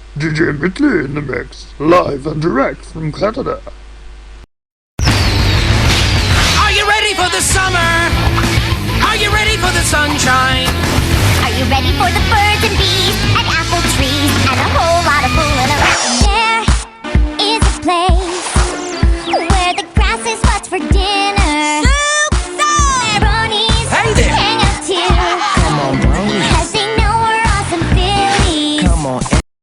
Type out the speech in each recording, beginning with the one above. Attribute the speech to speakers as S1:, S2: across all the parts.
S1: DJ Mitli in the mix, live and direct from Canada.
S2: Are you ready for the summer? Are you ready for the sunshine?
S3: Are you ready for the birds and bees and apple trees and a whole lot of fooling around? There is a place where the grass is what's for dinner. Where bronies
S2: Hey there.
S3: hang out too.
S4: Come on, bronies.
S3: 'Cause they know we're awesome Phillies.
S4: Come on.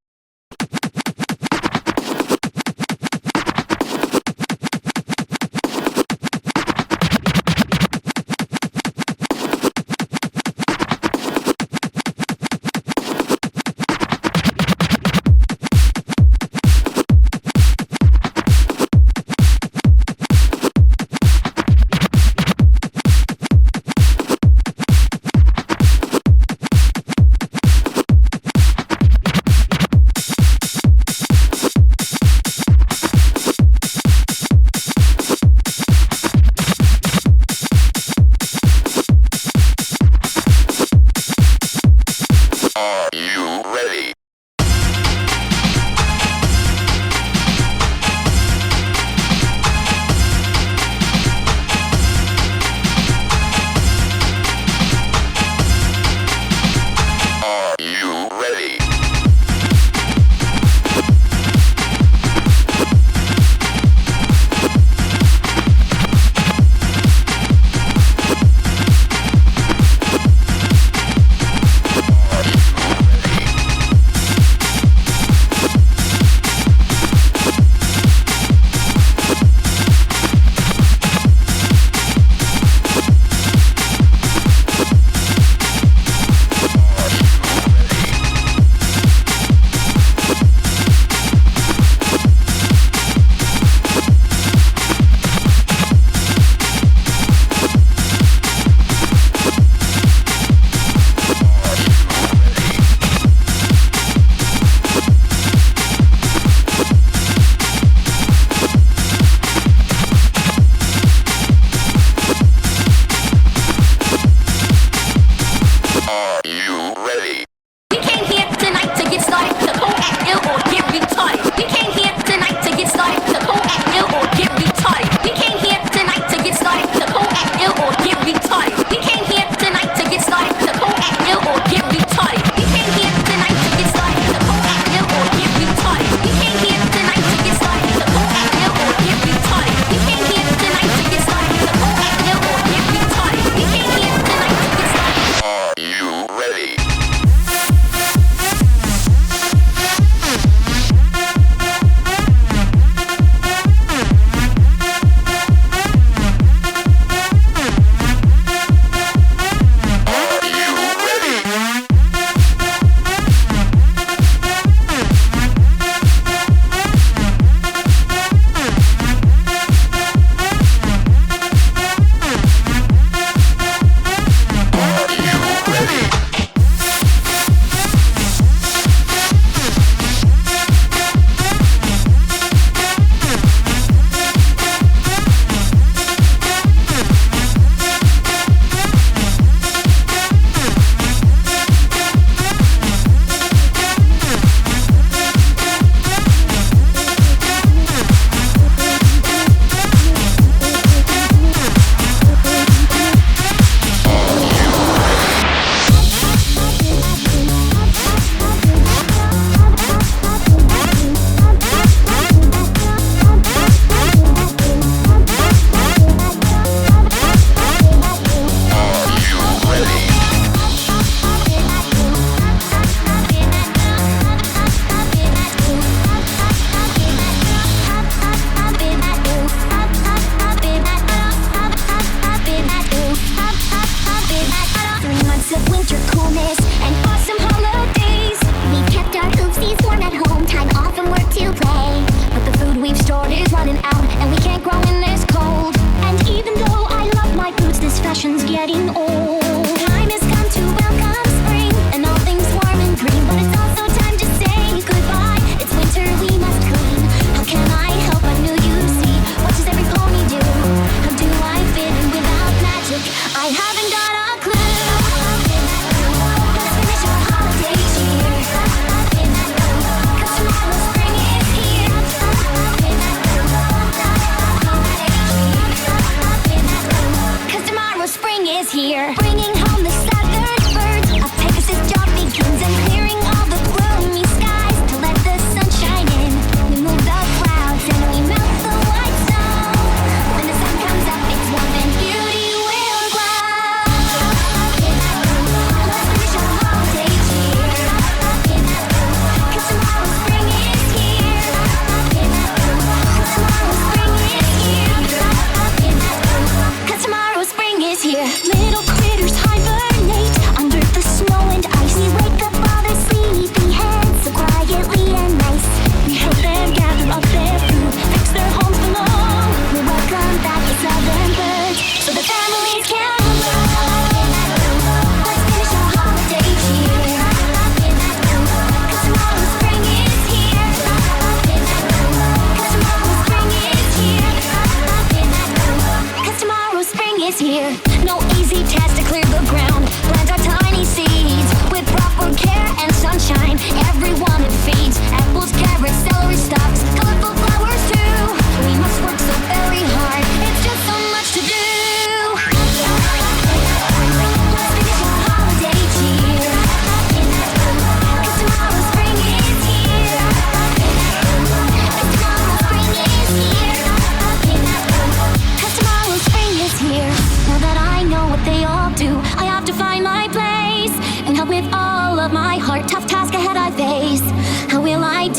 S5: Are you ready? Are you ready? Are you ready?
S3: We came here tonight to get started, to go at ill or get retarded. We came here tonight to get started, to go at ill or get retarded. We came here tonight to get started, to go at ill or get retarded. We came here tonight to get started, to go at ill or get retarded. We came here tonight to get started, to go at ill or get retarded. We came here tonight to get started, to go at ill or get retarded. We came here tonight to get started, to go at ill or get retarded. We came here tonight to get started.
S5: Are you ready?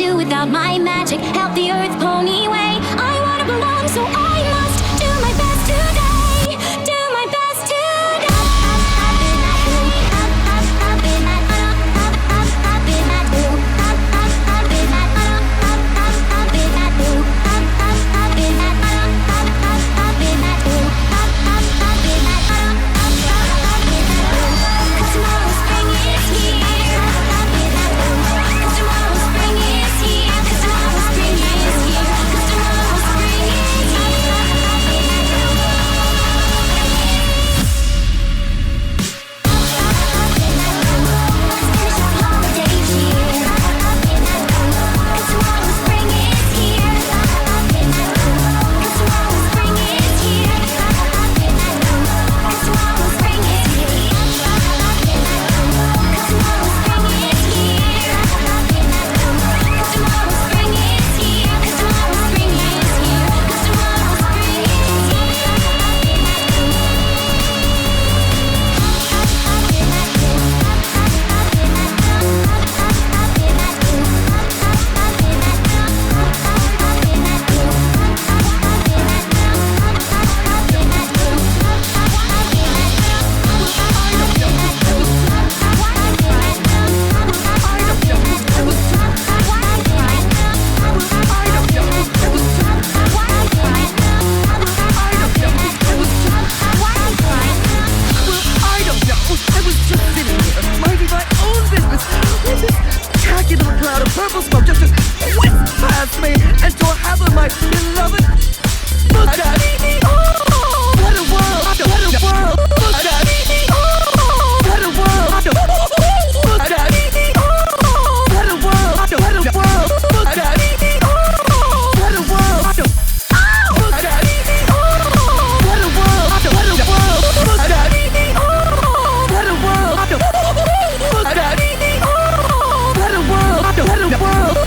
S3: do without my magic? Help the earth pony way. I wanna belong, so I must do my best today. Do my best today. Tomorrow's spring is here. Tomorrow's spring is here. Tomorrow's spring is here. Tomorrow's spring is Let's finish our holiday cheer. Tomorrow's spring is here. Tomorrow's spring is here. Tomorrow's spring is here. Tomorrow's spring is here. Tomorrow's spring is here. Tomorrow's spring is here. Tomorrow's spring
S4: I was just sitting here, minding my own business, when this spectacular cloud of purple smoke just whizzed past me and tore half of my beloved mustache. Oh, what a world! What a world! Mustache. Oh, what a world! Mustache. Oh, what a world! What a world! Mustache. Oh, what a world! Mustache. Oh, what a world! What a world! Mustache. What a world! What a world! What a world! What a world!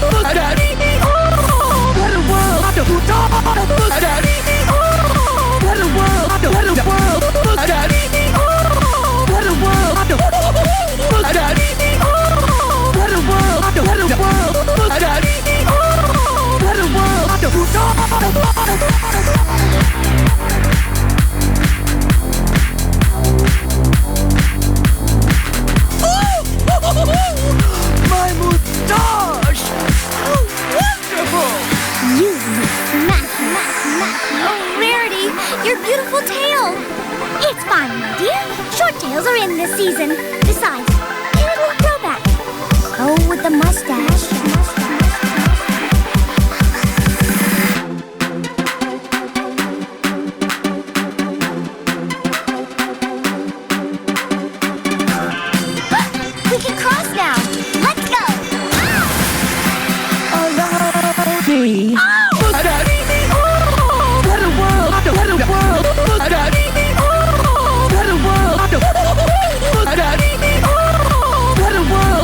S4: My moustache! How wonderful!
S3: You smack. Oh, Rarity, your beautiful tail. It's fine, my dear. Short tails are in this season. Besides, it will grow back. Go with the mustache. We can cross now. Let's go.
S4: Allow me. What a world! What a world! What a world! What a world! What a world!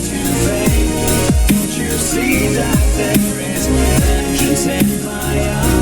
S6: see that there is vengeance in my eyes.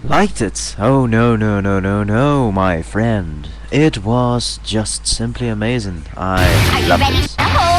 S6: Liked it? Oh no, no, no, no, no, my friend. It was just simply amazing.
S3: Are
S6: I
S3: you
S6: loved
S3: ready?
S6: it.
S3: The whole